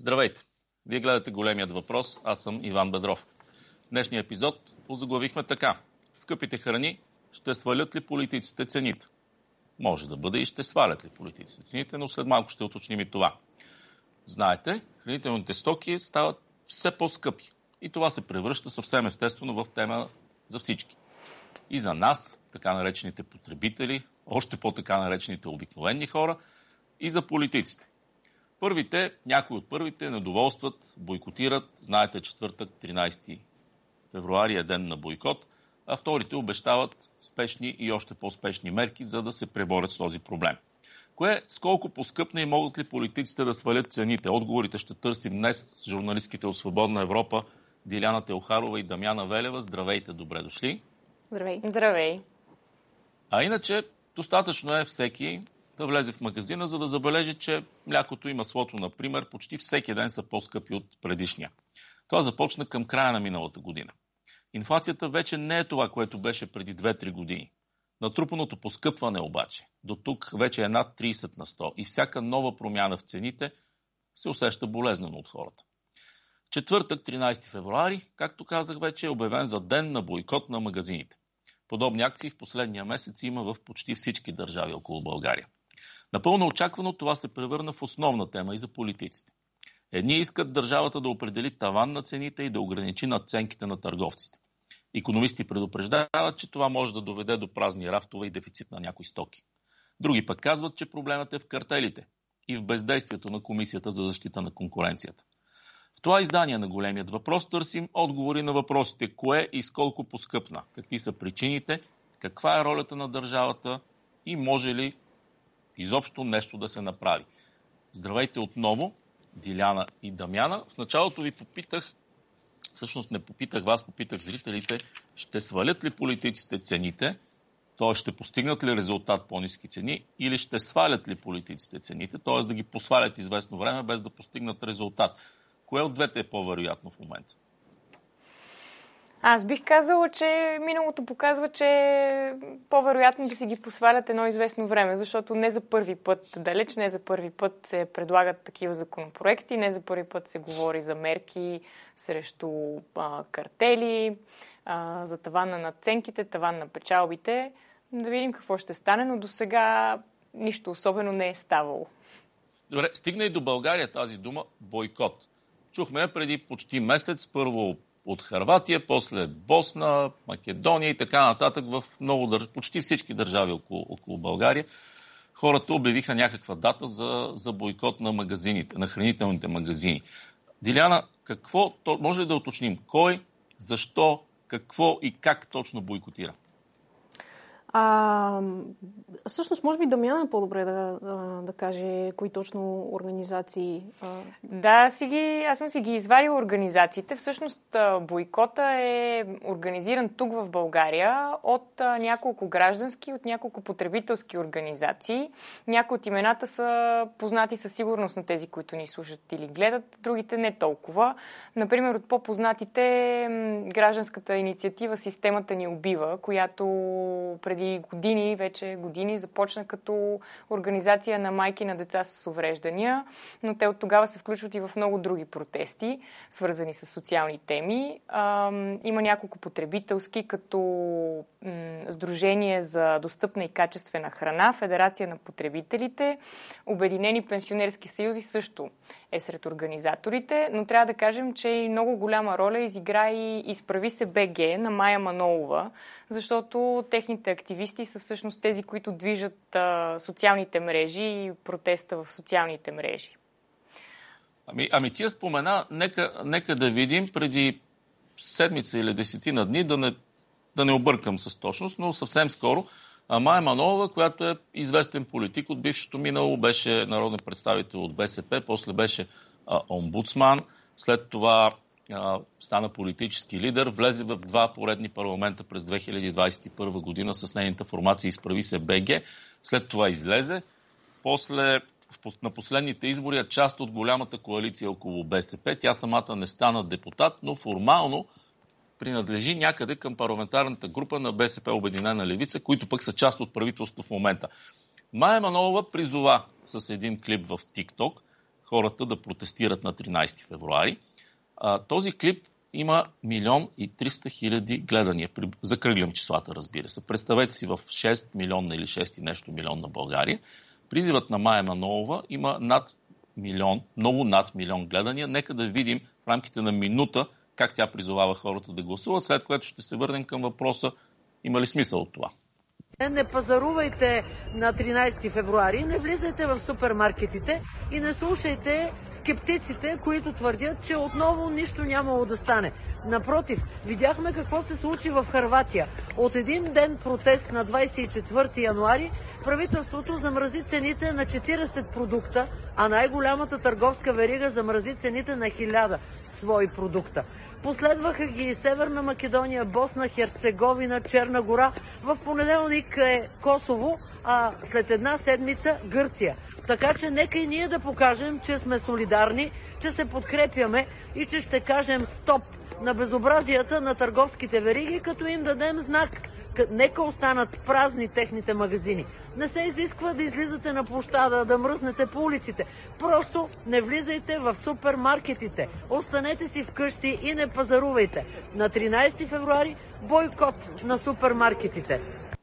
Здравейте! Вие гледате Големият въпрос, аз съм Иван Бедров. Днешния епизод озаглавихме така. Скъпите храни ще свалят ли политиците цените? Може да бъде и ще свалят ли политиците цените, но след малко ще уточним и това. Знаете, хранителните стоки стават все по-скъпи. И това се превръща съвсем естествено в тема за всички. И за нас, така наречените потребители, още по-така наречените обикновени хора, и за политиците. Някои от първите недоволстват, бойкотират. Знаете, четвъртък, 13 февруари е ден на бойкот, а вторите обещават спешни и още по-спешни мерки, за да се преборят с този проблем. С колко поскъпна и могат ли политиците да свалят цените? Отговорите ще търсим днес с журналистките от Свободна Европа Диляна Теохарова и Дамяна Велева. Здравейте, добре дошли. Здравей. Здравей. А иначе, достатъчно е всеки да влезе в магазина, за да забележи, че млякото и маслото, например, почти всеки ден са по-скъпи от предишния. Това започна към края на миналата година. Инфлацията вече не е това, което беше преди 2-3 години. Натрупаното поскъпване обаче до тук вече е над 30 на 100 и всяка нова промяна в цените се усеща болезнено от хората. Четвъртък, 13 февруари, както казах вече, е обявен за ден на бойкот на магазините. Подобни акции в последния месец има в почти всички държави около България. Напълно очаквано това се превърна в основна тема и за политиците. Едни искат държавата да определи таван на цените и да ограничи надценките на търговците. Икономисти предупреждават, че това може да доведе до празни рафтове и дефицит на някои стоки. Други пък казват, че проблемът е в картелите и в бездействието на Комисията за защита на конкуренцията. В това издание на Големият въпрос търсим отговори на въпросите: кое и с колко поскъпна, какви са причините, каква е ролята на държавата и може ли изобщо нещо да се направи. Здравейте отново, Диляна и Дамяна. В началото ви попитах, всъщност не попитах вас, попитах зрителите, ще свалят ли политиците цените, т.е. ще постигнат ли резултат по-ниски цени, или ще свалят ли политиците цените, т.е. да ги посвалят известно време без да постигнат резултат. Кое от двете е по-вероятно в момента? Аз бих казала, че миналото показва, че е по-вероятно да си ги посвалят едно известно време, защото не за първи път, далеч не за първи път се предлагат такива законопроекти, не за първи път се говори за мерки срещу картели, за таван на надценките, таван на печалбите. Да видим какво ще стане, но до сега нищо особено не е ставало. Добре, стигна и до България тази дума бойкот. Чухме преди почти месец, първо от Хърватия, после Босна, Македония и така нататък в почти всички държави около България. Хората обявиха някаква дата за бойкот на магазините, на хранителните магазини. Диляна, може ли да уточним кой, защо, какво и как точно бойкотира? Всъщност, може би Дамяна е по-добре да каже кои точно организации. Да, аз съм си ги извадила организациите. Всъщност, бойкота е организиран тук в България от няколко граждански, от няколко потребителски организации. Някои от имената са познати със сигурност на тези, които ни слушат или гледат, другите не толкова. Например, от по-познатите гражданската инициатива "Системата ни убива", която преди години започна като организация на майки на деца с увреждания, но те от тогава се включват и в много други протести, свързани с социални теми. Има няколко потребителски, като Сдружение за достъпна и качествена храна, Федерация на потребителите, Обединени пенсионерски съюзи също е сред организаторите, но трябва да кажем, че и много голяма роля изигра и "Изправи се БГ" на Мая Манолова, защото техните активисти са всъщност тези, които движат социалните мрежи и протеста в социалните мрежи. Ами тия спомена, нека да видим преди седмица или 10 дни, да не объркам с точност, но съвсем скоро, Мая Манолова, която е известен политик от бившето минало, беше народен представител от БСП, после беше омбудсман, след това стана политически лидер, влезе в 2 поредни парламента през 2021 година с нейната формация "Изправи се БГ", след това излезе, после на последните избори е част от голямата коалиция около БСП. Тя самата не стана депутат, но формално принадлежи някъде към парламентарната група на БСП Обединена левица, които пък са част от правителството в момента. Мая Манолова призова с един клип в TikTok хората да протестират на 13 февруари. Този клип има 1 300 000 гледания. Закръглям числата, разбира се. Представете си в 6 милиона или 6 и нещо милион на България. Призивът на Мая Манолова има много над 1 милион гледания. Нека да видим в рамките на минута как тя призовава хората да гласуват, след което ще се върнем към въпроса има ли смисъл от това. Не пазарувайте на 13 февруари, не влизайте в супермаркетите и не слушайте скептиците, които твърдят, че отново нищо нямало да стане. Напротив, видяхме какво се случи в Хърватия. От един ден протест на 24 януари правителството замрази цените на 40 продукта, а най-голямата търговска верига замрази цените на 1000 свои продукта. Последваха ги и Северна Македония, Босна, Херцеговина, Черна гора. В понеделник е Косово, а след една седмица Гърция. Така че нека и ние да покажем, че сме солидарни, че се подкрепяме и че ще кажем стоп на безобразията на търговските вериги, като им дадем знак. Нека останат празни техните магазини. Не се изисква да излизате на площада, да мръзнете по улиците. Просто не влизайте в супермаркетите. Останете си вкъщи и не пазарувайте. На 13 февруари бойкот на супермаркетите.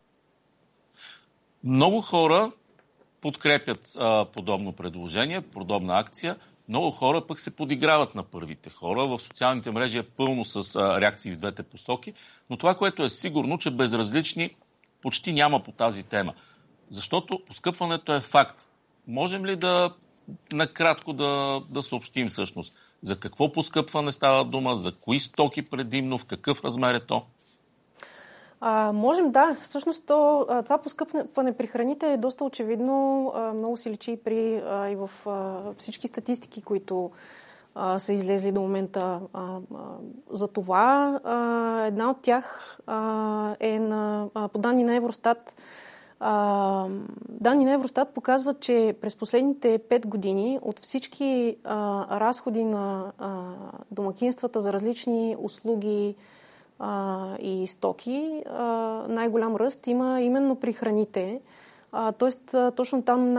Много хора подкрепят подобно предложение, подобна акция. Много хора пък се подиграват на първите хора. В социалните мрежи е пълно с реакции в двете посоки. Но това, което е сигурно, че безразлични почти няма по тази тема. Защото поскъпването е факт. Можем ли накратко да съобщим всъщност за какво поскъпване става дума, за кои стоки предимно, в какъв размер е то? Можем, да. Всъщност това поскъпване при храните е доста очевидно. Много се личи и в всички статистики, които са излезли до момента за това. Една от тях е по данни на Евростат. Данни на Евростат показват, че през последните 5 години от всички разходи на домакинствата за различни услуги и стоки, най-голям ръст има именно при храните. Тоест, точно там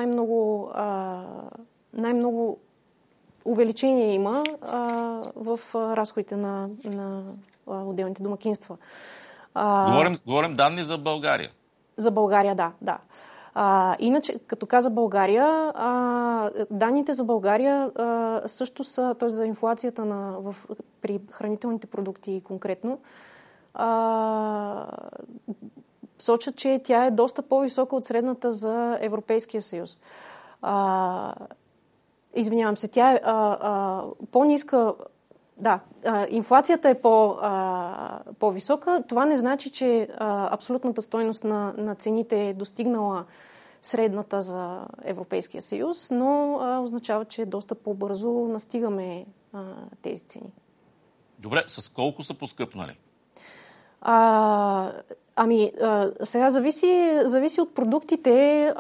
най-много увеличение има в разходите на отделните домакинства. Говорим данни за България. За България, да. Иначе, като каза България, данните за България също са, т.е. за инфлацията при хранителните продукти конкретно, сочат, че тя е доста по-висока от средната за Европейския съюз. Извинявам се, тя е по-ниска. Да, инфлацията е по-висока. Това не значи, че абсолютната стойност на цените е достигнала средната за Европейския съюз, но означава, че доста по-бързо настигаме тези цени. Добре, с колко са поскъпнали? Сега зависи от продуктите.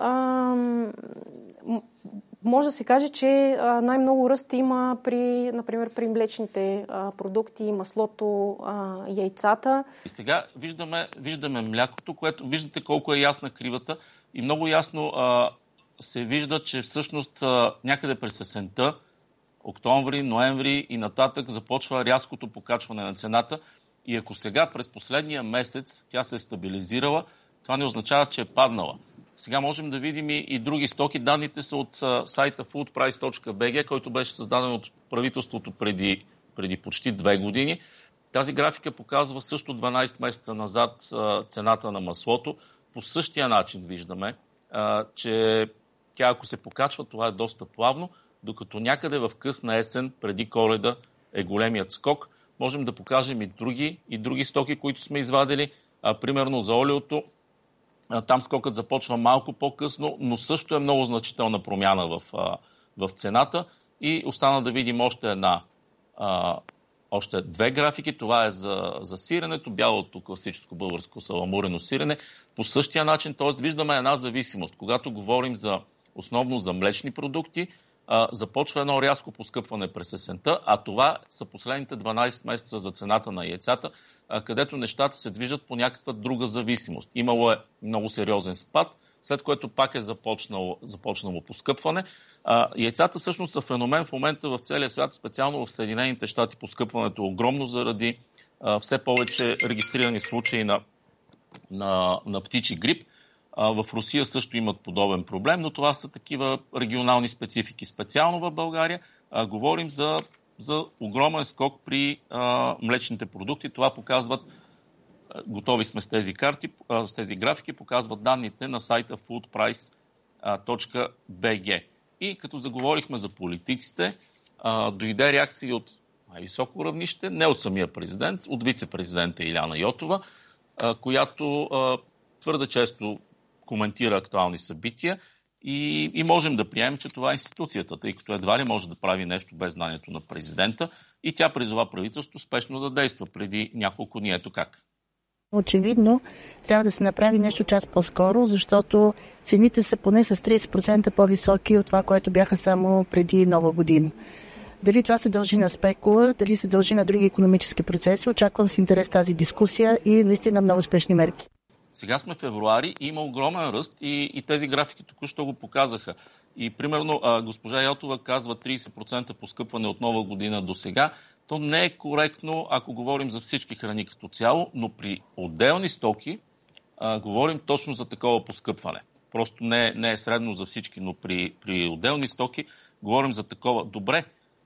Може да се каже, че най-много ръст има например, при млечните продукти, маслото, яйцата. И сега виждаме млякото, което виждате колко е ясна кривата и много ясно се вижда, че всъщност някъде през есента, октомври, ноември и нататък започва рязкото покачване на цената. И ако сега през последния месец тя се е стабилизирала, това не означава, че е паднала. Сега можем да видим и други стоки. Данните са от сайта foodprice.bg, който беше създаден от правителството преди почти 2 години. Тази графика показва също 12 месеца назад цената на маслото. По същия начин виждаме, че тя ако се покачва, това е доста плавно, докато някъде в късна есен, преди Коледа, е големият скок. Можем да покажем и други стоки, които сме извадили. Примерно за олиото. Там скокът започва малко по-късно, но също е много значителна промяна в цената. И остана да видим още 2 графики. Това е за сиренето, бялото класическо българско саламурено сирене. По същия начин, т.е. виждаме една зависимост. Когато говорим основно за млечни продукти, започва едно рязко поскъпване през есента, а това са последните 12 месеца за цената на яйцата, където нещата се движат по някаква друга зависимост. Имало е много сериозен спад след което пак е започнало поскъпване. Яйцата всъщност са феномен в момента в целия свят, специално в Съединените щати поскъпването е огромно заради все повече регистрирани случаи на птичи грип. В Русия също имат подобен проблем, но това са такива регионални специфики. Специално в България говорим за огромен скок при млечните продукти. Това показват, готови сме с тези карти, с тези графики, показват данните на сайта foodprice.bg. И като заговорихме за политиците, дойде реакция от най-високо равнище, не от самия президент, от вице-президента Иляна Йотова, която твърде често коментира актуални събития и можем да приемем, че това е институцията, тъй като едва ли може да прави нещо без знанието на президента и тя призова правителството спешно да действа преди няколко дни. Ето как. Очевидно трябва да се направи нещо час по-скоро, защото цените са поне с 30% по-високи от това, което бяха само преди Нова година. Дали това се дължи на спекула, дали се дължи на други икономически процеси, очаквам с интерес тази дискусия и наистина много спешни мерки. Сега сме в февруари и има огромен ръст и тези графики току-що го показаха. И примерно госпожа Йотова казва 30% поскъпване от Нова година до сега. То не е коректно, ако говорим за всички храни като цяло, но при отделни стоки говорим точно за такова поскъпване. Просто не е средно за всички, но при отделни стоки говорим за такова. Добре,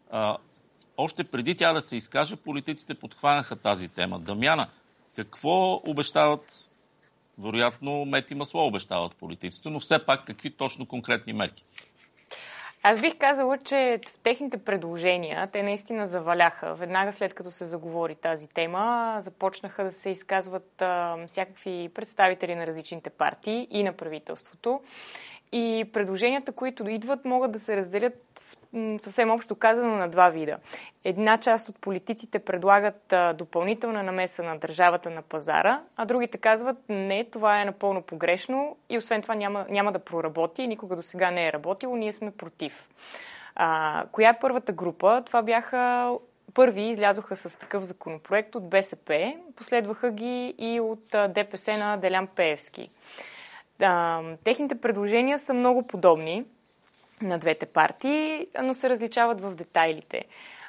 още преди тя да се изкаже, политиците подхванаха тази тема. Дамяна, какво обещават? Вероятно мед и масло обещават политиците, но все пак какви точно конкретни мерки? Аз бих казала, че в техните предложения те наистина заваляха. Веднага след като се заговори тази тема, започнаха да се изказват всякакви представители на различните партии и на правителството. И предложенията, които идват, могат да се разделят съвсем общо казано на два вида. Една част от политиците предлагат допълнителна намеса на държавата на пазара, а другите казват, не, това е напълно погрешно и освен това няма да проработи, никога до сега не е работило, ние сме против. Коя е първата група? Това бяха първи, излязоха с такъв законопроект от БСП, последваха ги и от ДПС на Делян Пеевски. Техните предложения са много подобни на двете партии, но се различават в детайлите.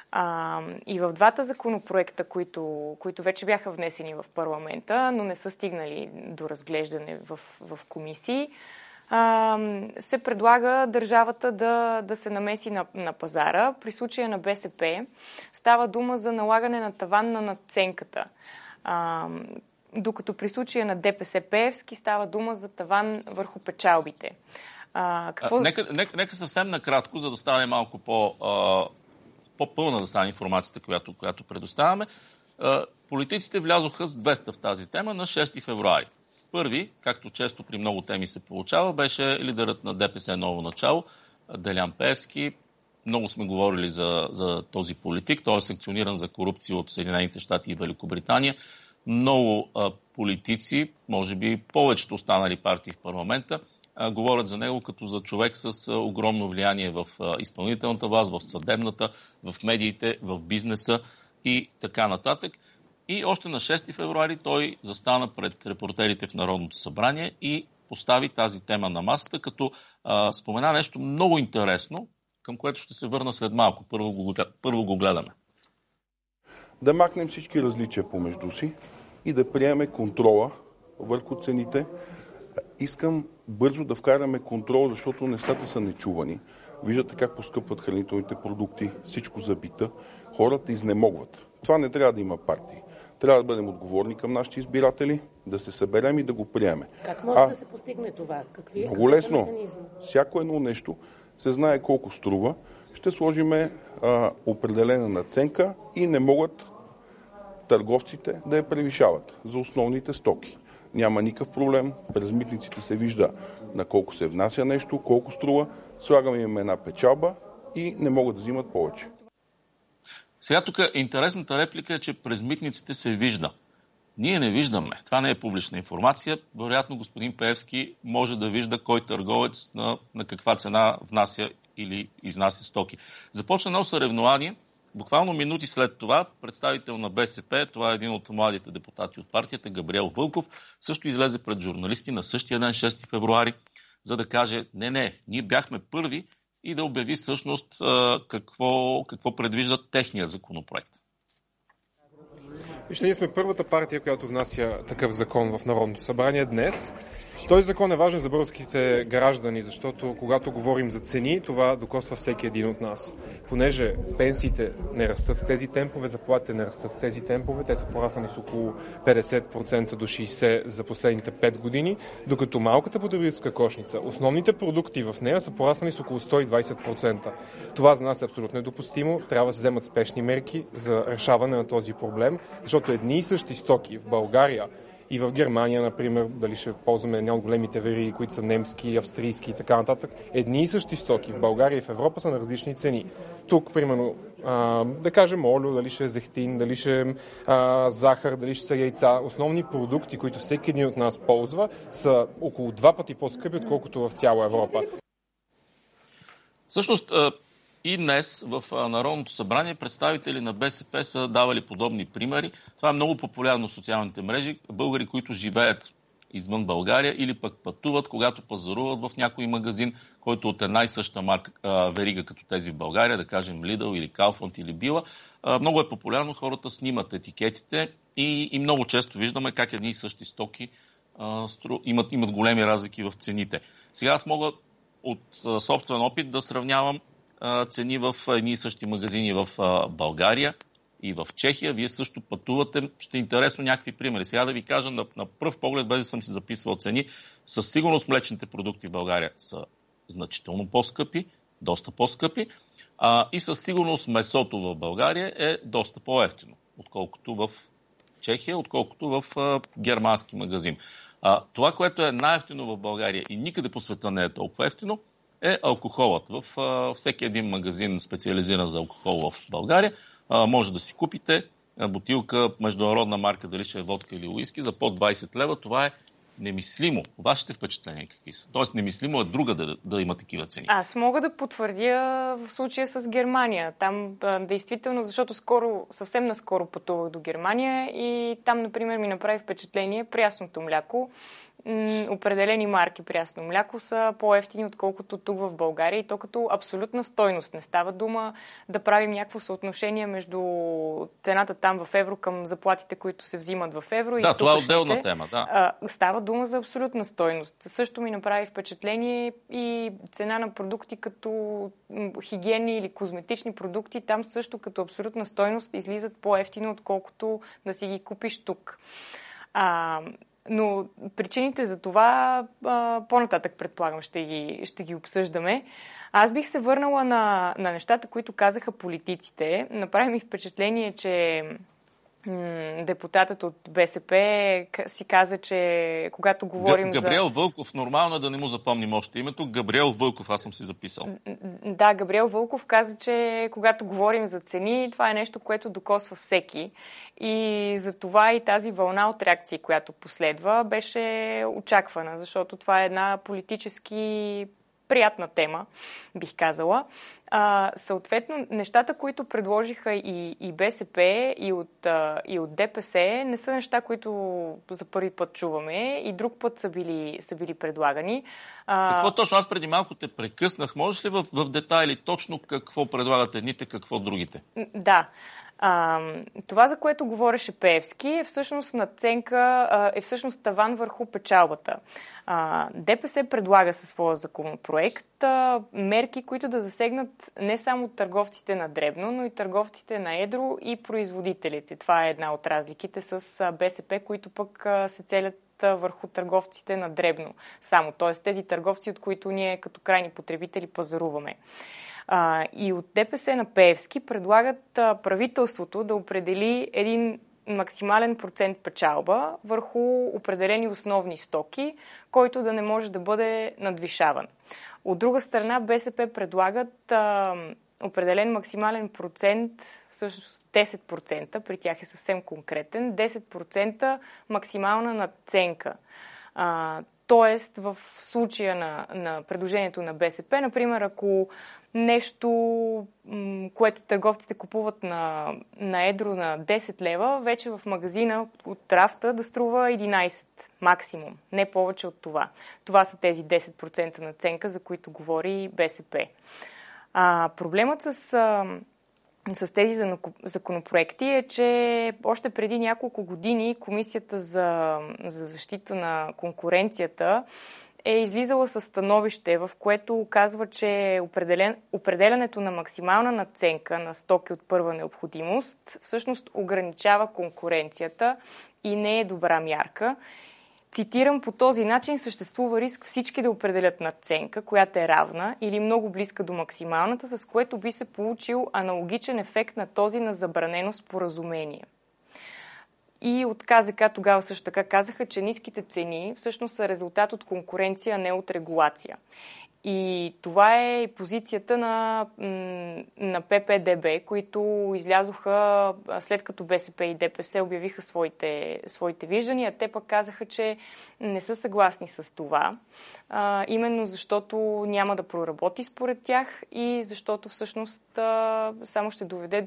И в двата законопроекта, които вече бяха внесени в парламента, но не са стигнали до разглеждане в комисии, се предлага държавата да се намеси на пазара. При случая на БСП става дума за налагане на таван на надценката. Докато при случая на ДПС Пеевски става дума за таван върху печалбите. Нека съвсем накратко, за да стане малко по-пълна да стане информацията, която предоставяме. Политиците влязоха с 200 в тази тема на 6 февруари. Първи, както често при много теми се получава, беше лидерът на ДПС Ново начало, Делян Пеевски. Много сме говорили за този политик. Той е санкциониран за корупция от Съединените щати и Великобритания. Много политици, може би повечето останали партии в парламента, говорят за него като за човек с огромно влияние в изпълнителната власт, в съдебната, в медиите, в бизнеса и така нататък. И още на 6 февруари той застана пред репортерите в Народното събрание и постави тази тема на масата, като спомена нещо много интересно, към което ще се върна след малко. Първо го гледаме. Да махнем всички различия помежду си и да приемем контрола върху цените. Искам бързо да вкараме контрол, защото нещата са нечувани. Виждате как поскъпват хранителните продукти, всичко забита. Хората изнемогват. Това не трябва да има партии. Трябва да бъдем отговорни към нашите избиратели, да се съберем и да го приемем. Как може да се постигне това? Много лесно. Всяко едно нещо се знае колко струва. Ще сложиме определена надценка и не могат търговците да я превишават за основните стоки. Няма никакъв проблем. През митниците се вижда на колко се внася нещо, колко струва. Слагаме им една печалба и не могат да взимат повече. Сега тук интересната реплика е, че през митниците се вижда. Ние не виждаме. Това не е публична информация. Вероятно господин Пеевски може да вижда кой търговец на каква цена внася или изнася стоки. Започна едно съревнование. Буквално минути след това представител на БСП, това е един от младите депутати от партията, Габриел Вълков, също излезе пред журналисти на същия ден, 6 февруари, за да каже, не, ние бяхме първи и да обяви всъщност какво предвижда техния законопроект. Вижте, ние сме първата партия, която внася такъв закон в Народното събрание днес. Този закон е важен за българските граждани, защото когато говорим за цени, това докосва всеки един от нас. Понеже пенсиите не растат с тези темпове, заплатите не растат с тези темпове, те са пораснали с около 50% до 60% за последните 5 години, докато малката потребителска кошница, основните продукти в нея са пораснали с около 120%. Това за нас е абсолютно недопустимо. Трябва да се вземат спешни мерки за решаване на този проблем, защото едни и същи стоки в България и в Германия, например, дали ще ползваме една от големите вериги, които са немски, австрийски и така нататък, едни и същи стоки в България и в Европа са на различни цени. Тук, примерно, да кажем олио, дали ще е зехтин, дали ще е захар, дали ще са яйца. Основни продукти, които всеки един от нас ползва, са около 2 пъти по-скъпи, отколкото в цяла Европа. Всъщност, и днес в Народното събрание представители на БСП са давали подобни примери. Това е много популярно в социалните мрежи. Българи, които живеят извън България или пък пътуват, когато пазаруват в някой магазин, който от една и съща верига като тези в България, да кажем Lidl или Kaufland или Била. Много е популярно, хората снимат етикетите и много често виждаме как едни и същи стоки имат големи разлики в цените. Сега аз мога от собствен опит да сравнявам цени в едни и същи магазини в България и в Чехия. Вие също пътувате. Ще е интересно някакви примери. Сега да ви кажа на пръв поглед, без да съм си записвал цени, със сигурност млечните продукти в България са значително по-скъпи, доста по-скъпи, и със сигурност месото в България е доста по-евтино, отколкото в Чехия, отколкото в германски магазин. Това, което е най-евтино в България и никъде по света не е толкова евтино, е алкохолът. В всеки един магазин, специализиран за алкохол в България, може да си купите бутилка международна марка, дали ще е водка или уиски, за под 20 лева. Това е немислимо. Вашите впечатления какви са? Тоест немислимо е друга да има такива цени. Аз мога да потвърдя в случая с Германия. Там действително, защото съвсем наскоро пътувах до Германия и там, например, ми направи впечатление прясното мляко. Определени марки прясно мляко са по-евтини, отколкото тук в България, и то като абсолютна стойност. Не става дума да правим някакво съотношение между цената там в евро към заплатите, които се взимат в евро. Да, това е отделна тема. Да. Става дума за абсолютна стойност. Също ми направи впечатление и цена на продукти като хигиенни или козметични продукти. Там също като абсолютна стойност излизат по-евтино, отколкото да си ги купиш тук. Но причините за това по-нататък, предполагам, ще ги обсъждаме. Аз бих се върнала на нещата, които казаха политиците. Направи ми впечатление, че депутатът от БСП си каза, че когато говорим Габриел Вълков, нормално е да не му запомним още името. Габриел Вълков, аз съм си записал. Да, Габриел Вълков каза, че когато говорим за цени, това е нещо, което докосва всеки. И за това и тази вълна от реакции, която последва, беше очаквана, защото това е една политически приятна тема, бих казала. Съответно, нещата, които предложиха и БСП, и от ДПС, не са неща, които за първи път чуваме и друг път са били предлагани. Какво точно? Аз преди малко те прекъснах. Можеш ли в детайли точно какво предлагат едните, какво другите? Да. Това, за което говореше Пеевски, е всъщност надценка, е всъщност таван върху печалбата. ДПС предлага със своя законопроект мерки, които да засегнат не само търговците на дребно, но и търговците на едро и производителите. Това е една от разликите с БСП, които пък се целят върху търговците на дребно само. Т.е. тези търговци, от които ние като крайни потребители пазаруваме. И от ДПС на Пеевски предлагат правителството да определи един максимален процент печалба върху определени основни стоки, който да не може да бъде надвишаван. От друга страна, БСП предлагат определен максимален процент, всъщност 10%, при тях е съвсем конкретен, 10% максимална надценка. Тоест, в случая на предложението на БСП, например, ако нещо, което търговците купуват на едро на 10 лева, вече в магазина от рафта да струва 11 максимум. Не повече от това. Това са тези 10% надценка, за които говори БСП. Проблемът с тези законопроекти е, че още преди няколко години Комисията за защита на конкуренцията е излизала със становище, в което казва, че определянето на максимална надценка на стоки от първа необходимост всъщност ограничава конкуренцията и не е добра мярка. Цитирам, по този начин съществува риск всички да определят надценка, която е равна или много близка до максималната, с което би се получил аналогичен ефект на този на забранено споразумение. И от КЗК тогава също така казаха, че ниските цени всъщност са резултат от конкуренция, а не от регулация. И това е позицията на ППДБ, които излязоха след като БСП и ДПС обявиха своите виждания. Те пък казаха, че не са съгласни с това, именно защото няма да проработи според тях и защото всъщност само ще доведе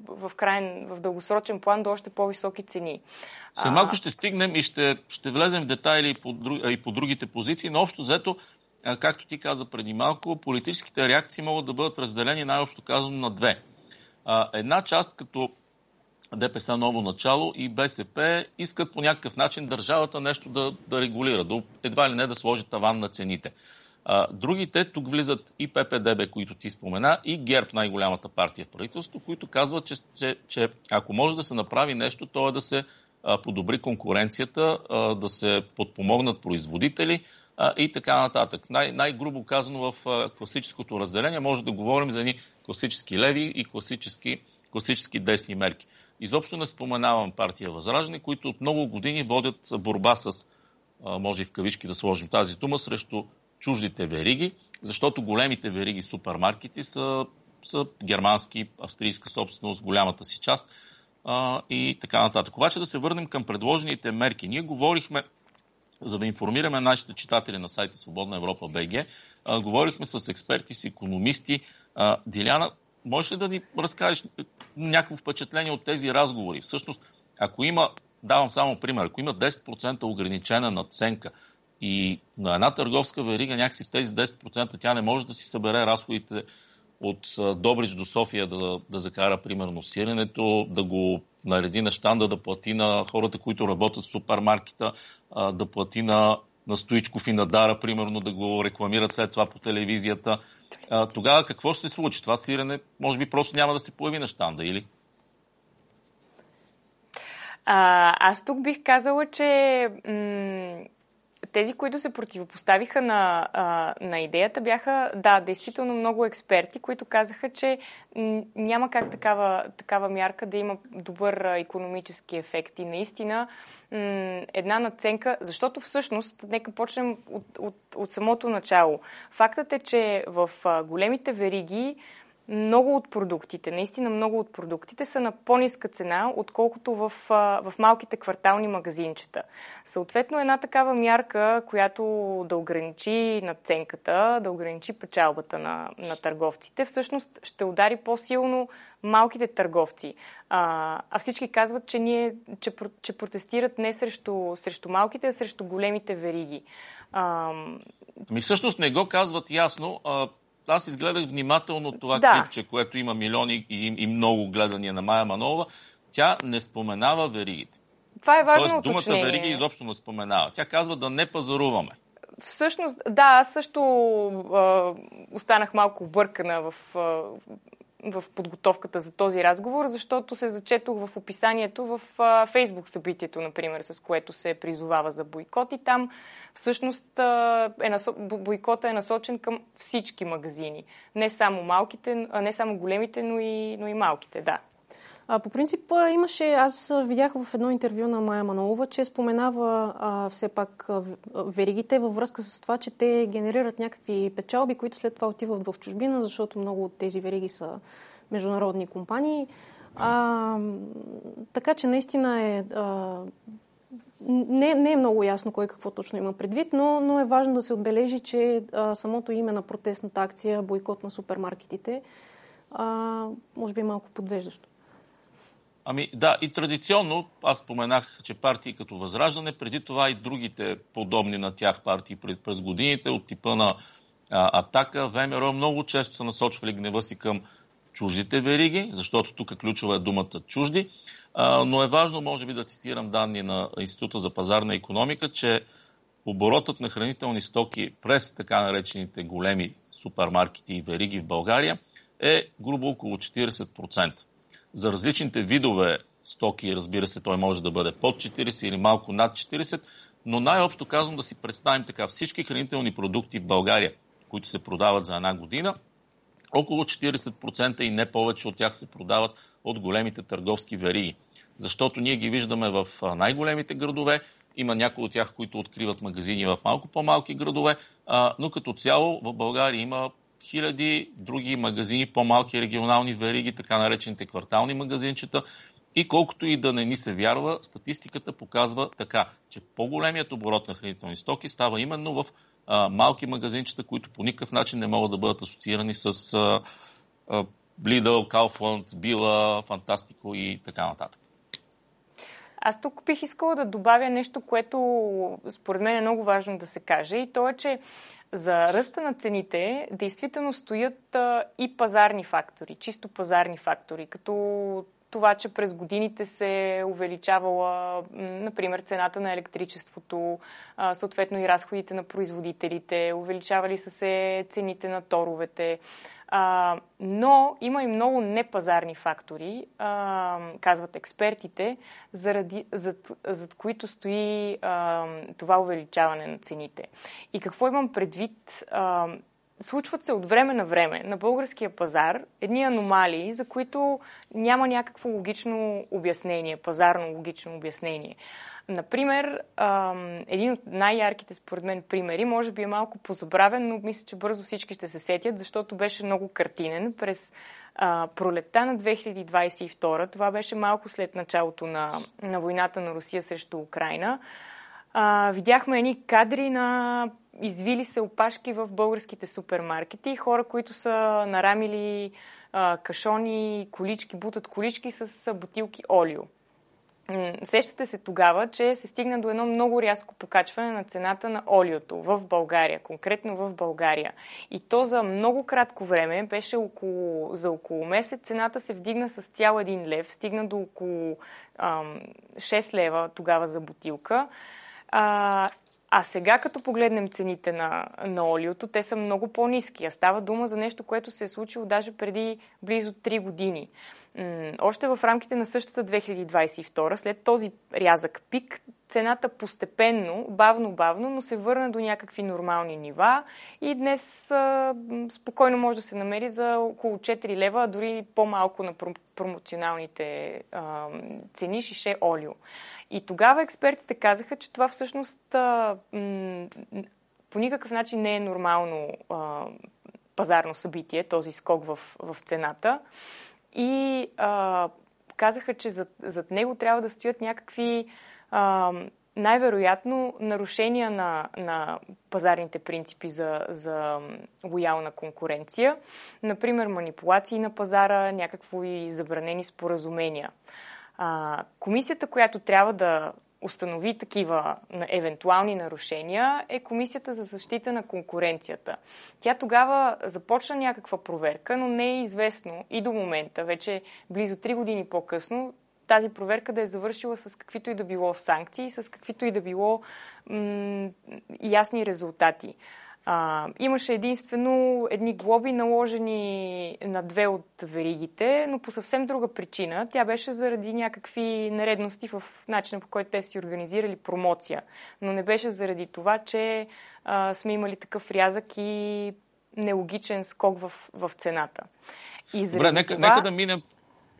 в дългосрочен план до още по-високи цени. След малко ще стигнем и ще влезем в детайли и по другите позиции, но общо взето, както ти каза преди малко, политическите реакции могат да бъдат разделени най-общо казано на две. Една част, като ДПС Ново начало и БСП, искат по някакъв начин държавата нещо да регулира, едва ли не да сложи таван на цените. Другите, тук влизат и ППДБ, които ти спомена, и ГЕРБ, най-голямата партия в правителството, които казват, че ако може да се направи нещо, то е да се подобри конкуренцията, да се подпомогнат производители и така нататък. Най-грубо казано в класическото разделение може да говорим за едни класически леви и класически десни мерки. Изобщо не споменавам партия Възраждане, които от много години водят борба с, може и в кавички да сложим тази дума, срещу чуждите вериги, защото големите вериги супермаркети са германски, австрийска собственост, голямата си част и така нататък. Обаче да се върнем към предложените мерки. Ние говорихме, за да информираме нашите читатели на сайта Свободна Европа БГ, говорихме с експерти, с икономисти. Диляна, можеш ли да ни разкажеш някакво впечатление от тези разговори? Всъщност, ако има, давам само пример, ако има 10% ограничена надценка и на една търговска верига някакси в тези 10% тя не може да си събере разходите от Добрич до София да закара, примерно, сиренето, да го нареди на щанда, да плати на хората, които работят в супермаркета, да плати на Стоичков и на Дара, примерно, да го рекламират след това по телевизията. Тогава какво ще се случи? Това сирене, може би, просто няма да се появи на щанда, или? Аз тук бих казала, че тези, които се противопоставиха на идеята, бяха, действително много експерти, които казаха, че няма как такава мярка да има добър икономически ефект. И наистина една надценка, защото всъщност, нека почнем от самото начало. Фактът е, че в големите вериги много от продуктите са на по-ниска цена, отколкото в малките квартални магазинчета. Съответно, една такава мярка, която да ограничи надценката, да ограничи печалбата на търговците, всъщност ще удари по-силно малките търговци. А всички казват, че протестират не срещу малките, а срещу големите вериги. Всъщност не го казват ясно. Аз изгледах внимателно това клипче, което има милиони и много гледания на Мая Манолова. Тя не споменава веригите. Това е важно уточнение. Тоест, думата уточнение. вериги изобщо не споменава. Тя казва да не пазаруваме. Всъщност, аз също останах малко объркана в подготовката за този разговор, защото се зачетох в описанието в Фейсбук събитието, например, с което се призовава за бойкот, и там всъщност бойкота е насочен към всички магазини. Не само малките, не само големите, но и малките, да. По принцип имаше, аз видях в едно интервю на Мая Манолова, че споменава все пак веригите във връзка с това, че те генерират някакви печалби, които след това отиват в чужбина, защото много от тези вериги са международни компании. Така че наистина Не е много ясно кой какво точно има предвид, но е важно да се отбележи, че самото име на протестната акция бойкот на супермаркетите може би е малко подвеждащо. Да, и традиционно, аз споменах, че партии като Възраждане, преди това и другите подобни на тях партии през годините, от типа на Атака, ВМРО, много често са насочвали гнева си към чуждите вериги, защото тук ключова е думата чужди, но е важно, може би, да цитирам данни на Института за пазарна икономика, че оборотът на хранителни стоки през така наречените големи супермаркети и вериги в България е грубо около 40%. За различните видове стоки, разбира се, той може да бъде под 40 или малко над 40, но най-общо казвам да си представим така, всички хранителни продукти в България, които се продават за една година, около 40% и не повече от тях се продават от големите търговски вериги. Защото ние ги виждаме в най-големите градове, има някои от тях, които откриват магазини в малко по-малки градове, но като цяло в България има хиляди други магазини, по-малки регионални вериги, така наречените квартални магазинчета. И колкото и да не ни се вярва, статистиката показва така, че по-големият оборот на хранителни стоки става именно в малки магазинчета, които по никакъв начин не могат да бъдат асоциирани с Lidl, Kaufland, Била, Фантастико и така нататък. Аз тук бих искала да добавя нещо, което според мен е много важно да се каже, и то е, че за ръста на цените действително стоят и пазарни фактори, чисто пазарни фактори, като това, че през годините се увеличавала, например, цената на електричеството, съответно и разходите на производителите, увеличавали са се цените на торовете. Но има и много непазарни фактори, казват експертите, зад които стои това увеличаване на цените. И какво имам предвид? Случват се от време на време на българския пазар едни аномалии, за които няма някакво логично обяснение, пазарно логично обяснение. Например, един от най-ярките според мен примери, може би е малко позабравен, но мисля, че бързо всички ще се сетят, защото беше много картинен. През пролетта на 2022, това беше малко след началото на войната на Русия срещу Украйна, видяхме едни кадри на извили се опашки в българските супермаркети, хора, които са нарамили кашони, колички, бутат колички с бутилки олио. Сещате се тогава, че се стигна до едно много рязко покачване на цената на олиото в България, конкретно в България. И то за много кратко време, беше за около месец, цената се вдигна с цял 1 лев, стигна до около 6 лева тогава за бутилка. А сега, като погледнем цените на олиото, те са много по-ниски. А става дума за нещо, което се е случило даже преди близо 3 години. Още в рамките на същата 2022, след този рязък пик, цената постепенно, бавно, но се върна до някакви нормални нива и днес спокойно може да се намери за около 4 лева, а дори по-малко на промоционалните цени шише олио. И тогава експертите казаха, че това всъщност по никакъв начин не е нормално пазарно събитие, този скок в цената. И казаха, че зад него трябва да стоят някакви най-вероятно нарушения на пазарните принципи за лоялна конкуренция. Например, манипулации на пазара, някакво и забранени споразумения. Комисията, която трябва да установи такива евентуални нарушения, е Комисията за защита на конкуренцията. Тя тогава започна някаква проверка, но не е известно и до момента, вече близо 3 години по-късно, тази проверка да е завършила с каквито и да било санкции, с каквито и да било ясни резултати. Имаше единствено едни глоби, наложени на 2 от веригите, но по съвсем друга причина. Тя беше заради някакви нередности в начина, по който те си организирали промоция. Но не беше заради това, че сме имали такъв рязък и нелогичен скок в цената. И добре, нека да минем.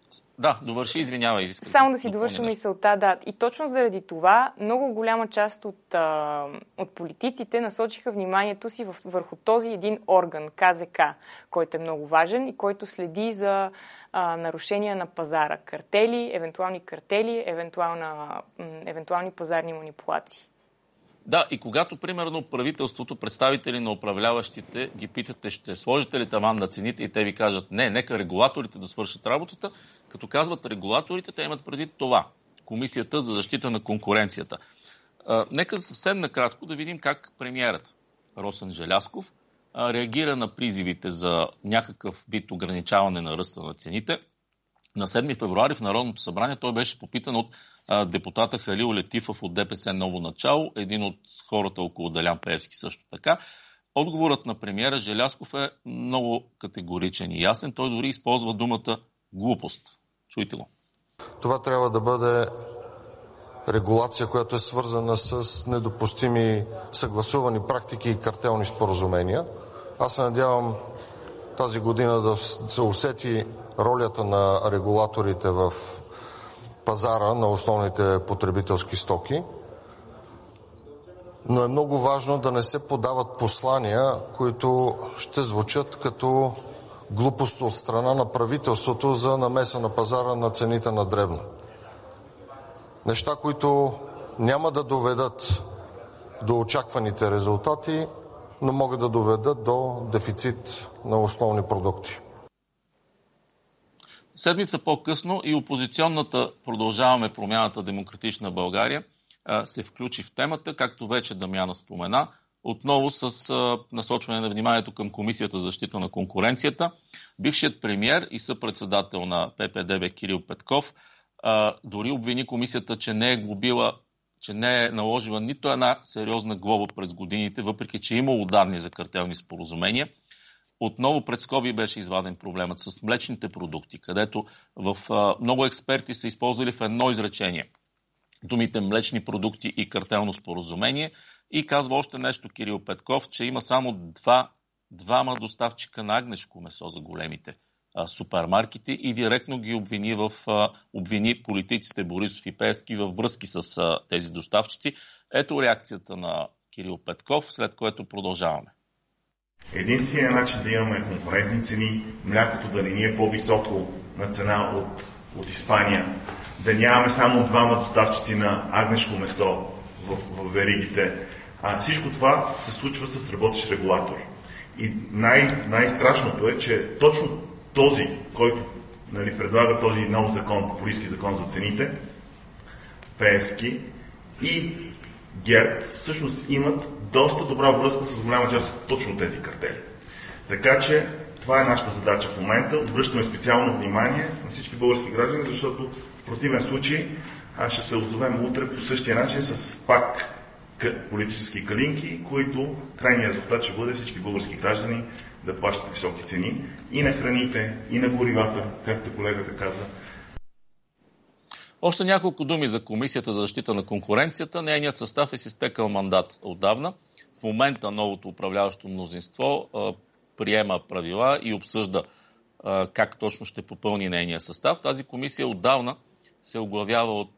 Да, довърши, извинявай. Само да си довърша мисълта, да. И точно заради това много голяма част от политиците насочиха вниманието си върху този един орган, КЗК, който е много важен и който следи за нарушения на пазара. Картели, евентуални пазарни манипулации. Да, и когато, примерно, правителството, представители на управляващите ги питате, ще сложите ли таван на цените и те ви кажат, не, нека регулаторите да свършат работата, като казват регулаторите, те имат предвид това. Комисията за защита на конкуренцията. Нека съвсем накратко да видим как премиерът Росен Желязков реагира на призивите за някакъв вид ограничаване на ръста на цените. На 7 февруари в Народното събрание той беше попитан от депутата Халил Летифов от ДПС Ново начало, един от хората около Делян Пеевски също така. Отговорът на премиера Желязков е много категоричен и ясен. Той дори използва думата глупост. Чуйте го. Това трябва да бъде регулация, която е свързана с недопустими съгласувани практики и картелни споразумения. Аз се надявам тази година да се усети ролята на регулаторите в пазара на основните потребителски стоки. Но е много важно да не се подават послания, които ще звучат като глупост от страна на правителството за намеса на пазара на цените на дребно. Неща, които няма да доведат до очакваните резултати, но могат да доведат до дефицит на основни продукти. Седмица по-късно и опозиционната Продължаваме промяната Демократична България се включи в темата, както вече Дамяна спомена, отново с насочване на вниманието към Комисията за защита на конкуренцията. Бившият премиер и съпредседател на ППДБ Кирил Петков дори обвини комисията, че не е глобила, че не е наложила нито една сериозна глоба през годините, въпреки че е имало данни за картелни споразумения. Отново пред скоби беше изваден проблемът с млечните продукти, където много експерти са използвали в едно изречение думите млечни продукти и картелно споразумение. И казва още нещо Кирил Петков, че има само двама доставчика на агнешко месо за големите супермаркети и директно ги обвини политиците Борисов и Пеевски във връзки с тези доставчици. Ето реакцията на Кирил Петков, след което продължаваме. Единственият начин да имаме конкурентни цени, млякото да не ни е по-високо на цена от Испания, да нямаме само двама доставчици на агнешко месо в веригите. Всичко това се случва с работещ регулатор. И най-страшното е, че точно този, който предлага този нов закон, популистки закон за цените, Пеевски и ГЕРБ, всъщност имат доста добра връзка с голяма част от точно тези картели. Така че това е нашата задача в момента. Обръщаме специално внимание на всички български граждани, защото в противен случай ще се озовем утре по същия начин с пак политически калинки, които крайният резултат ще бъде всички български граждани да плащат високи цени и на храните, и на горивата, както колегата каза. Още няколко думи за Комисията за защита на конкуренцията. Нейният състав е си стекал мандат отдавна. В момента новото управляващо мнозинство приема правила и обсъжда как точно ще попълни нейния състав. Тази комисия отдавна се оглавява от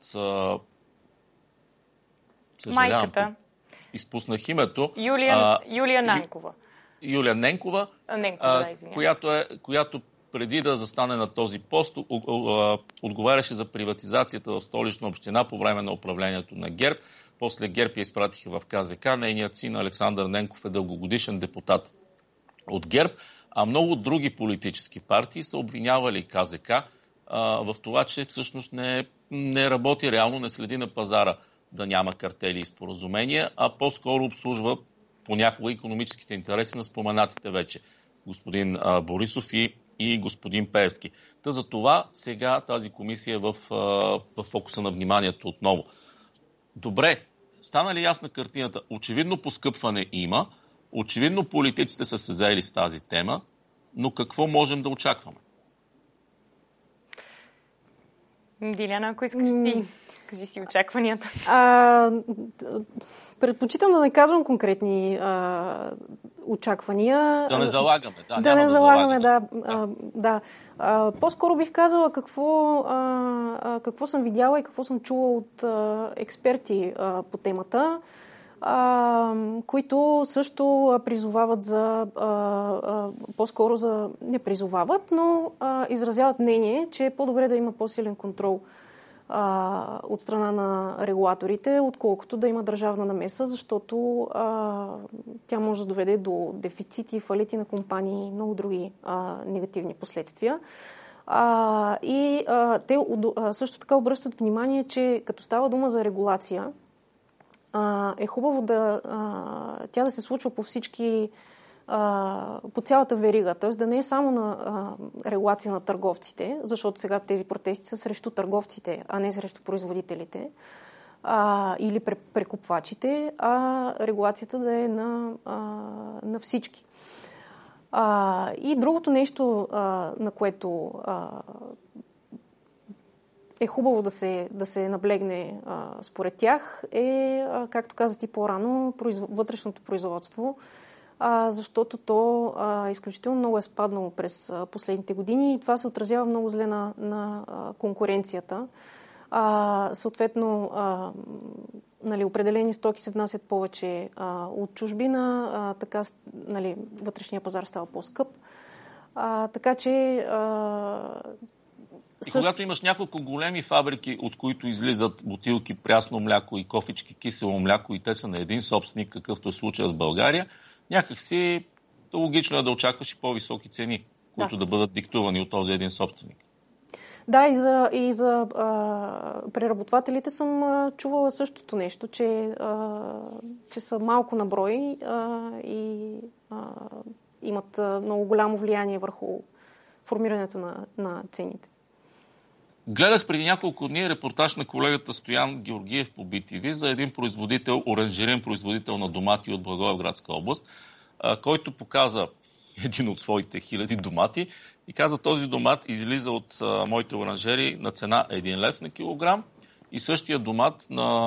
майката. Изпуснах името. Юлия Ненкова. Юлия Ненкова, която преди да застане на този пост, отговаряше за приватизацията в Столична община по време на управлението на ГЕРБ. После ГЕРБ я изпратиха в КЗК. Нейният син Александър Ненков е дългогодишен депутат от ГЕРБ, а много други политически партии са обвинявали КЗК в това, че всъщност не работи реално, не следи на пазара да няма картели и споразумения, а по-скоро обслужва понякога икономическите интереси на споменатите вече господин Борисов и господин Пеевски. Та за това сега тази комисия е в фокуса на вниманието отново. Добре, стана ли ясна картината? Очевидно поскъпване има, очевидно политиците са се заели с тази тема, но какво можем да очакваме? Диляна, ако искаш ти, кажи си очакванията. Предпочитам да не казвам конкретни очаквания. Да не залагаме. Да не залагаме, да. По-скоро бих казала какво съм видяла и какво съм чула от експерти по темата, които също призовават по-скоро не призовават, но изразяват мнение, че е по-добре да има по-силен контрол от страна на регулаторите, отколкото да има държавна намеса, защото тя може да доведе до дефицити, фалити на компании и много други негативни последствия. Те също така обръщат внимание, че като става дума за регулация, е хубаво тя да се случва по цялата верига, т.е. да не е само на регулация на търговците, защото сега тези протести са срещу търговците, а не срещу производителите или прекупвачите, а регулацията да е на всички. И другото нещо, на което е хубаво да се наблегне според тях, е, както казах и по-рано, вътрешното производство, защото то изключително много е спаднало през последните години и това се отразява много зле на конкуренцията. Съответно, определени стоки се внасят повече от чужбина, така вътрешния пазар става по-скъп. Така че... И когато имаш няколко големи фабрики, от които излизат бутилки прясно мляко и кофички кисело мляко и те са на един собственик, какъвто е случая в България, някакси логично е да очакваш и по-високи цени, които да бъдат диктувани от този един собственик. Да, и за преработвателите съм чувала същото нещо, че са малко на брой и имат много голямо влияние върху формирането на цените. Гледах преди няколко дни репортаж на колегата Стоян Георгиев по BTV за един оранжерен производител на домати от Благоевградска област, който показа един от своите 1000 домати и каза, този домат излиза от моите оранжери на цена 1 лев на килограм и същия домат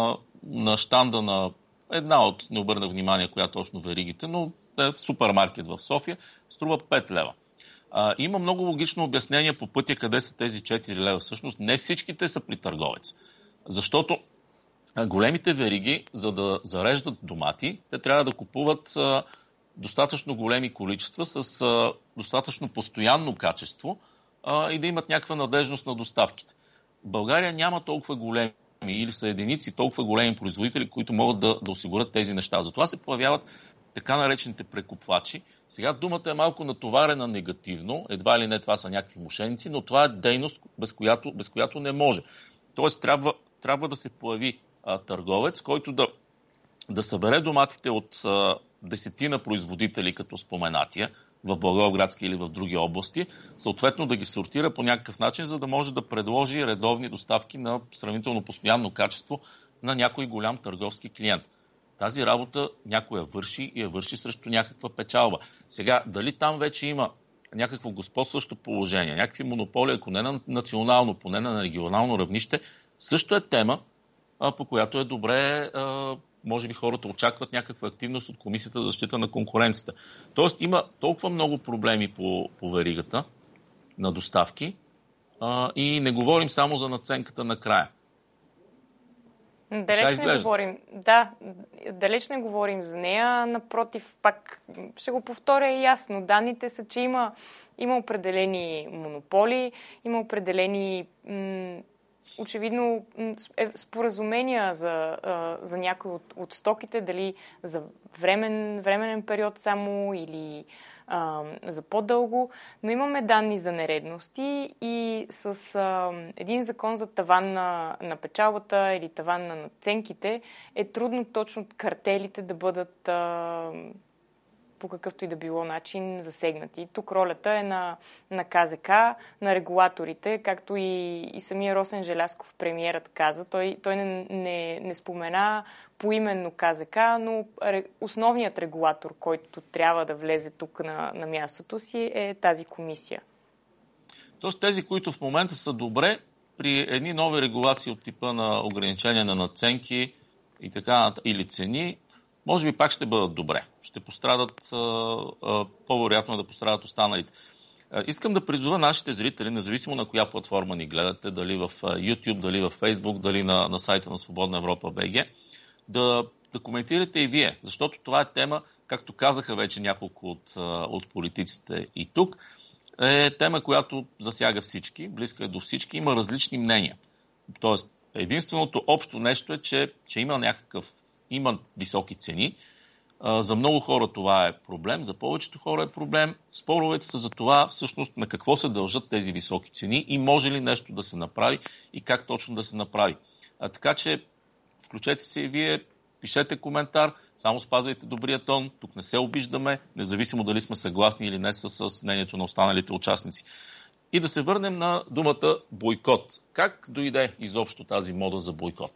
на щанда на една от, не обърна внимание коя точно веригите, но е в супермаркет в София, струва 5 лева. Има много логично обяснение по пътя къде са тези 4 лева. Всъщност не всичките са при търговец. Защото големите вериги, за да зареждат домати, те трябва да купуват достатъчно големи количества с достатъчно постоянно качество и да имат някаква надежност на доставките. В България няма толкова големи или са единици толкова големи производители, които могат да осигурят тези неща. Затова се появяват така наречените прекупвачи. Сега думата е малко натоварена негативно, едва ли не това са някакви мошеници, но това е дейност, без която не може. Тоест трябва да се появи търговец, който да събере доматите от десетина производители като споменатия в Благоевградски или в други области, съответно да ги сортира по някакъв начин, за да може да предложи редовни доставки на сравнително постоянно качество на някой голям търговски клиент. Тази работа някой я върши и я върши срещу някаква печалба. Сега, дали там вече има някакво господстващо положение, някакви монополи, ако не на национално, поне на регионално равнище, също е тема, по която е добре, може би хората очакват някаква активност от Комисията за защита на конкуренцията. Тоест има толкова много проблеми по веригата на доставки и не говорим само за надценката на края. Далеч не говорим за нея. Напротив, пак ще го повторя ясно. Данните са, че има определени монополи, има определени очевидно споразумения за някои от стоките, дали за временен период само или за по-дълго, но имаме данни за нередности и с един закон за таван на печалбата или таван на надценките е трудно точно картелите да бъдат по какъвто и да било начин засегнати. Тук ролята е на КЗК, на регулаторите, както и самия Росен Желязков, премиерът, каза. Той не спомена поименно КЗК, но основният регулатор, който трябва да влезе тук на мястото си, е тази комисия. Тоест тези, които в момента са добре, при едни нови регулации от типа на ограничения на надценки и така, или цени, може би пак ще бъдат добре. Ще пострадат, по-вероятно да пострадат останалите. Искам да призова нашите зрители, независимо на коя платформа ни гледате, дали в YouTube, дали в Facebook, дали на сайта на Свободна Европа БГ, да коментирате и вие, защото това е тема, както казаха вече няколко от политиците и тук, е тема, която засяга всички, близка е до всички, има различни мнения. Тоест, единственото общо нещо е, че има високи цени. За много хора това е проблем, за повечето хора е проблем. Споровете са за това всъщност на какво се дължат тези високи цени и може ли нещо да се направи и как точно да се направи. Така че включете се и вие, пишете коментар, само спазвайте добрия тон, тук не се обиждаме, независимо дали сме съгласни или не с мнението на останалите участници. И да се върнем на думата бойкот. Как дойде изобщо тази мода за бойкот?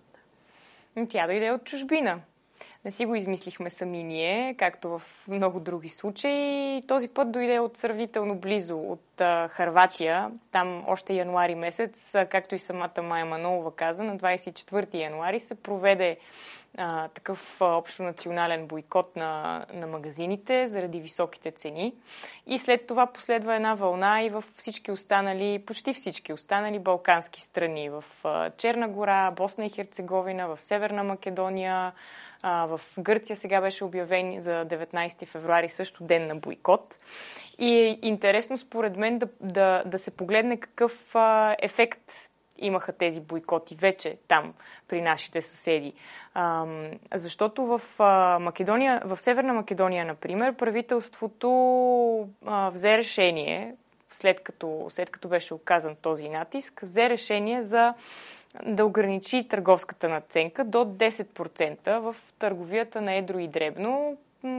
Тя дойде от чужбина. Не си го измислихме сами ние, както в много други случаи. Този път дойде от сравнително близо, от Хърватия. Там още януари месец, както и самата Майя Манолова каза, на 24 януари се проведе такъв общонационален бойкот на магазините заради високите цени. И след това последва една вълна и в почти всички останали балкански страни. В Черна гора, Босна и Херцеговина, в Северна Македония, в Гърция сега беше обявен за 19 февруари също ден на бойкот. И е интересно според мен да се погледне какъв ефект имаха тези бойкоти вече там при нашите съседи. Защото в Северна Македония, например, правителството взе решение, след като беше оказан този натиск, взе решение да ограничи търговската надценка до 10% в търговията на едро и дребно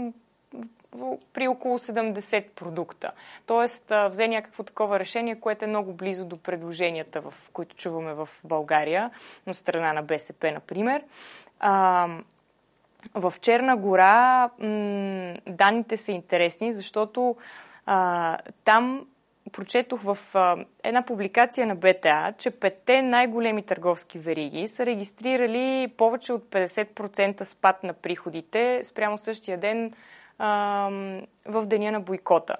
при около 70 продукта. Тоест, взе някакво такова решение, което е много близо до предложенията, които чуваме в България, на страна на БСП, например. В Черна гора данните са интересни, защото там прочетох в една публикация на БТА, че 5 най-големи търговски вериги са регистрирали повече от 50% спад на приходите спрямо същия ден в деня на бойкота.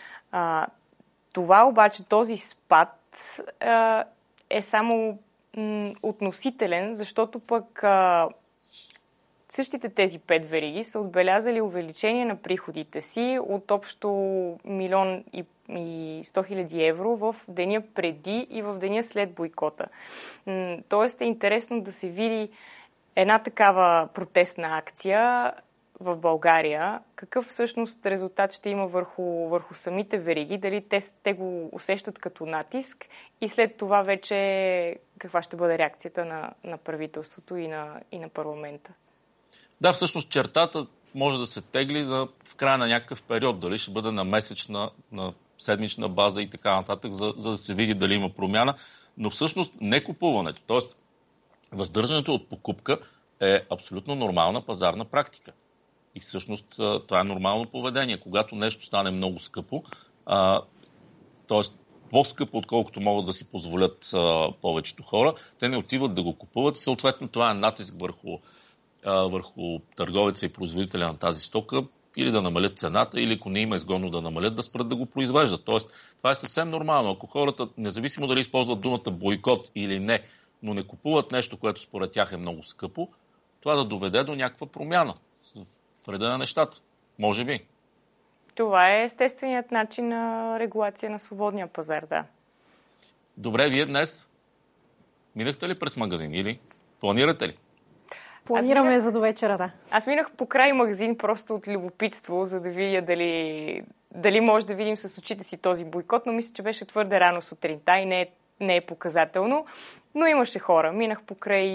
Това обаче, този спад е само относителен, защото пък същите тези 5 вериги са отбелязали увеличение на приходите си от общо 1 100 000 евро в деня преди и в деня след бойкота. Тоест е интересно да се види една такава протестна акция в България, какъв всъщност резултат ще има върху самите вериги, дали те го усещат като натиск и след това вече каква ще бъде реакцията на правителството и на парламента. Да, всъщност чертата може да се тегли в края на някакъв период, дали ще бъде на месечна, на седмична база и така нататък, за да се види дали има промяна, но всъщност не купуването, т.е. въздържането от покупка е абсолютно нормална пазарна практика. И всъщност това е нормално поведение. Когато нещо стане много скъпо, т.е. по-скъпо, отколкото могат да си позволят повечето хора, те не отиват да го купуват и съответно това е натиск върху търговеца и производителя на тази стока или да намалят цената, или ако не има изгодно да намалят, да спрат да го произвеждат. Тоест, това е съвсем нормално. Ако хората, независимо дали използват думата бойкот или не, но не купуват нещо, което според тях е много скъпо, това да доведе до някаква промяна в реда на нещата. Може би. Това е естественият начин на регулация на свободния пазар, да. Добре, вие днес минахте ли през магазин или планирате ли? Планираме за до вечера, да. Аз минах по край магазин просто от любопитство, за да видя дали може да видим с очите си този бойкот, но мисля, че беше твърде рано сутринта и не е показателно. Но имаше хора. Минах покрай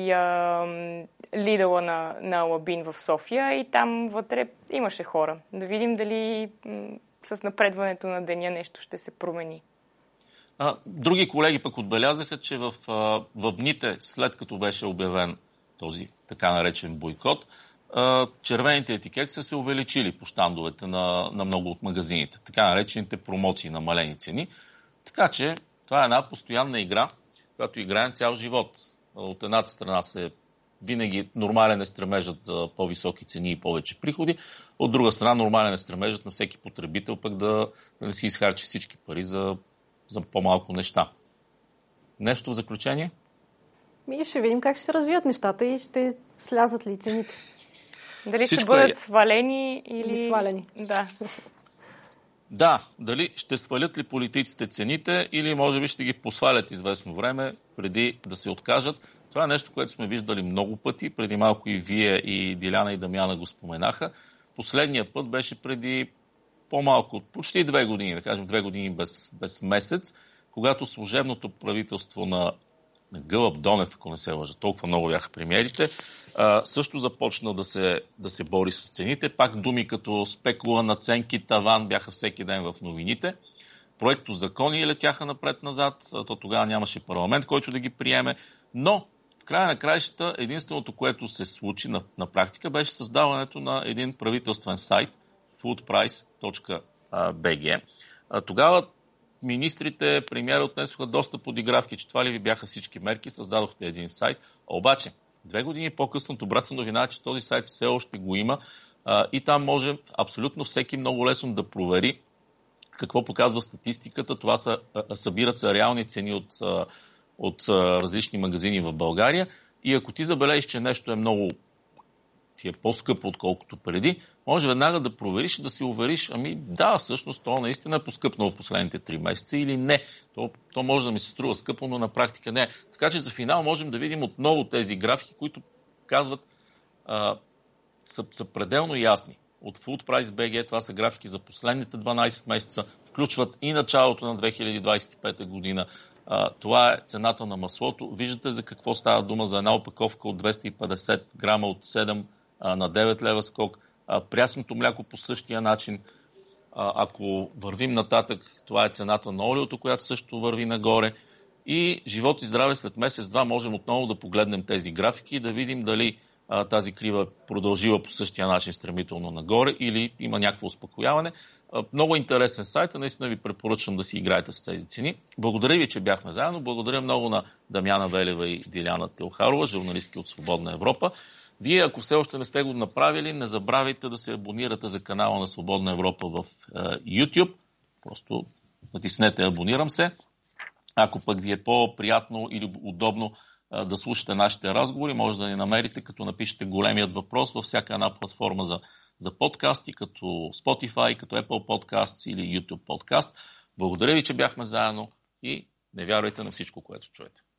Лидъла на Лабин в София и там вътре имаше хора. Да видим дали с напредването на деня нещо ще се промени. Други колеги пък отбелязаха, че в дните след като беше обявен този така наречен бойкот, червените етикети са се увеличили по щандовете на много от магазините. Така наречените промоции, намалени цени. Така че това е една постоянна игра, която играем цял живот. От едната страна се винаги нормален е стремежът за по-високи цени и повече приходи. От друга страна, нормален е стремежът на всеки потребител пък да не си изхарчи всички пари за по-малко неща. Нещо в заключение? Ще видим как ще се развият нещата и ще слязат ли цените. Дали ще бъдат свалени или свалени. Да. Да, дали ще свалят ли политиците цените или може би ще ги посвалят известно време преди да се откажат. Това е нещо, което сме виждали много пъти. Преди малко и вие, и Диляна, и Дамяна го споменаха. Последния път беше преди по-малко от почти 2 години, да кажем 2 години без месец, когато служебното правителство на Гълъб Донев, ако не се лъжа, толкова много бяха премиерите, също започна да се бори с цените. Пак думи като спекула, надценки, таван бяха всеки ден в новините. Проекто закони летяха напред-назад, то тогава нямаше парламент, който да ги приеме, но в края на краищата единственото, което се случи на практика, беше създаването на един правителствен сайт foodprice.bg. Тогава министрите, премиера отнесоха доста подигравки, че това ли ви бяха всички мерки, създадохте един сайт. Обаче, 2 години по-късно добрата новина е, че този сайт все още го има и там може абсолютно всеки много лесно да провери какво показва статистиката. Това събират се реални цени от различни магазини в България и ако ти забележиш, че нещо е много ти е по-скъпо, отколкото преди, може веднага да провериш и да си увериш, да, всъщност то наистина е поскъпнало в последните 3 месеца или не. То може да ми се струва скъпо, но на практика не. Така че за финал можем да видим отново тези графики, които казват са пределно ясни. От FoodPrice.bg това са графики за последните 12 месеца, включват и началото на 2025 година. Това е цената на маслото. Виждате за какво става дума, за една опаковка от 250 грама от 7 на 9 лева скок. Прясното мляко по същия начин. Ако вървим нататък, това е цената на олиото, която също върви нагоре. И живот и здраве след месец-два можем отново да погледнем тези графики и да видим дали тази крива продължила по същия начин стремително нагоре или има някакво успокояване. Много интересен сайт, наистина ви препоръчвам да си играете с тези цени. Благодаря ви, че бяхме заедно. Благодаря много на Дамяна Велева и Диляна Телхарова, журналистки от Свободна Европа. Вие, ако все още не сте го направили, не забравяйте да се абонирате за канала на Свободна Европа в YouTube. Просто натиснете абонирам се. Ако пък ви е по-приятно или удобно да слушате нашите разговори, може да ни намерите, като напишете големият въпрос във всяка една платформа за подкасти, като Spotify, като Apple Podcasts или YouTube Podcast. Благодаря ви, че бяхме заедно и не вярвайте на всичко, което чуете.